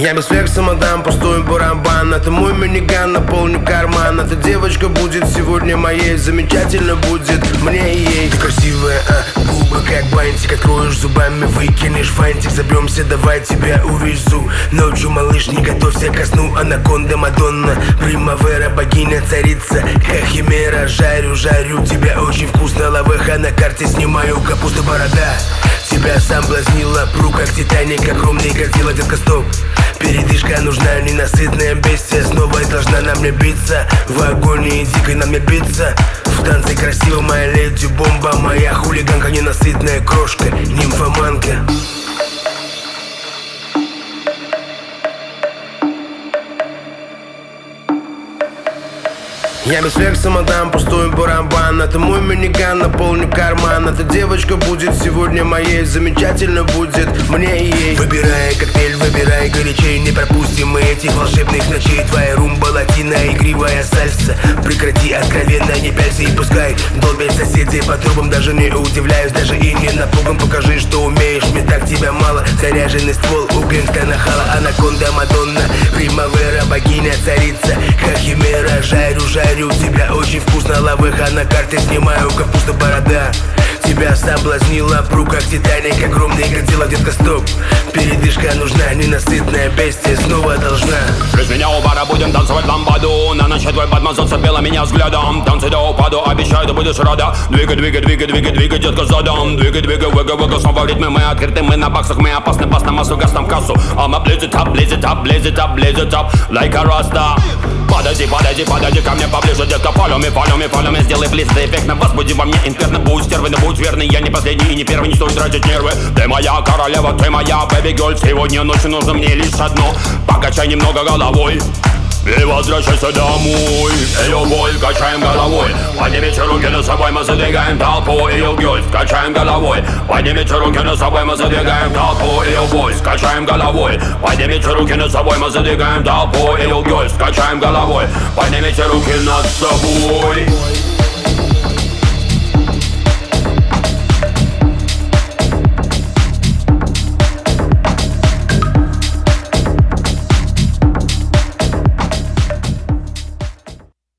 Я без флекса отдам пустой барабан. Это мой миниган, наполню карман. Эта девочка будет сегодня моей. Замечательно будет мне и ей. Ты красивая, губы как бантик. Откроешь зубами, выкинешь фантик. Забьемся, давай тебя увезу. Ночью, малыш, не готовься ко сну. Анаконда, Мадонна, Примавера, богиня, царица. Как химера, жарю тебя очень вкусно. Лавеха на карте, снимаю капуста, борода. Тебя соблазнила пру, как Титаник. Огромный годзилла, детка, стоп. Передышка нужна, ненасытная бестия. Снова должна на мне биться. В агонии дикой на мне биться. В танце красиво моя леди бомба. Моя хулиганка, ненасытная крошка, нимфоманка. Я без флекса отдам пустой барабан. Это мой миниган, наполню карман. Эта девочка будет сегодня моей. Замечательно будет мне и ей. Выбирай коктейль, выбирай горячей. Не пропустим мы этих волшебных ночей. Твоя румба, латина, игривая сальса. Прекрати откровенно, не пялься и пускай долбят соседи по трубам. Даже не удивляюсь, даже и не напуган. Покажи, что умеешь, мне так тебя мало. Заряженный ствол у гэнгста нахала. Анаконда, Мадонна, Примавера, богиня, царица. Как химера, жарю тебя очень вкусно. Лавеха на карте, снимаю капуста, борода. Тебя соблазнила пру, как Титаник. Огромный годзилла, детка, стоп. Передышка нужна, ненасытная бестия снова должна. Без меня у бара будем танцевать ламбаду. На ночь твой подмаз зацепила меня взглядом. Танцы до упаду, обещаю, ты будешь рада. Двигай, детка, задом. Двигай, выга, снова в ритме мы открыты. Мы на баксах, мы опасны, пас на массу, газ там кассу. I'ma blaze it up, like a rasta. Подойди ко мне поближе, детка, follow me. Сделай близкий эффектно, возбуди во мне инферно. Будь стервой, но будь верный, я не последний и не первый. Не стоит тратить нервы. Ты моя королева, ты моя baby girl. Сегодня ночью нужно мне лишь одно. Покачай немного головой и возвращайся домой. Ее боль, качаем головой. Поднимите руки над собой, мы задвигаем толпу. Ее гвоздь, качаем головой. Поднимите руки над собой, мы задвигаем толпу. Ее гвоздь, качаем головой. Поднимите руки над собой, мы задвигаем толпу. Ее гвоздь, качаем головой. Поднимите руки над собой.